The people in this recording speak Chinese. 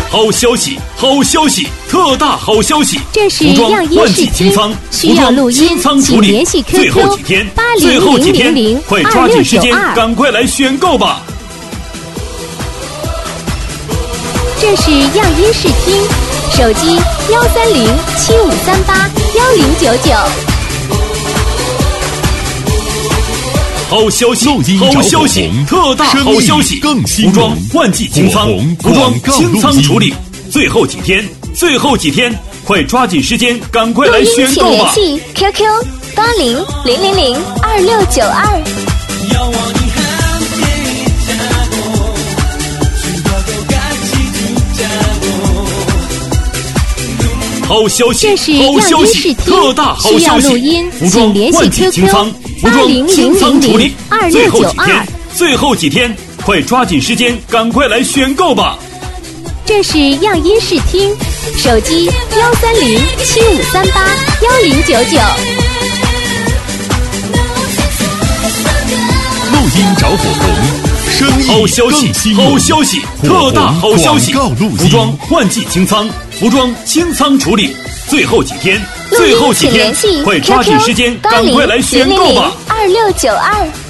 好消息，好消息，特大好消息！ 这是样音试听，需要录音，请联系 QQ 8000002698， 快抓紧时间，赶快来选购吧！ 这是样音试听，手机13075381099。 好消息，好消息，特大好消息！服装换季清仓，服装清仓处理，最后几天，最后几天，快抓紧时间，赶快来选购吧！ 请联系 QQ8000002692。 好消息， 这是好消息，特大好消息！服装换季清仓，服装清仓处理，最后几天，最后几天，快抓紧时间，赶快来选购吧！ 这是样音试听，手机13075381099。 录音找火红，生意好消息，好消息，特大好消息！服装换季清仓，服装清仓处理，最后几天，最后几天，快抓紧时间，赶快来选购吧！ 2692。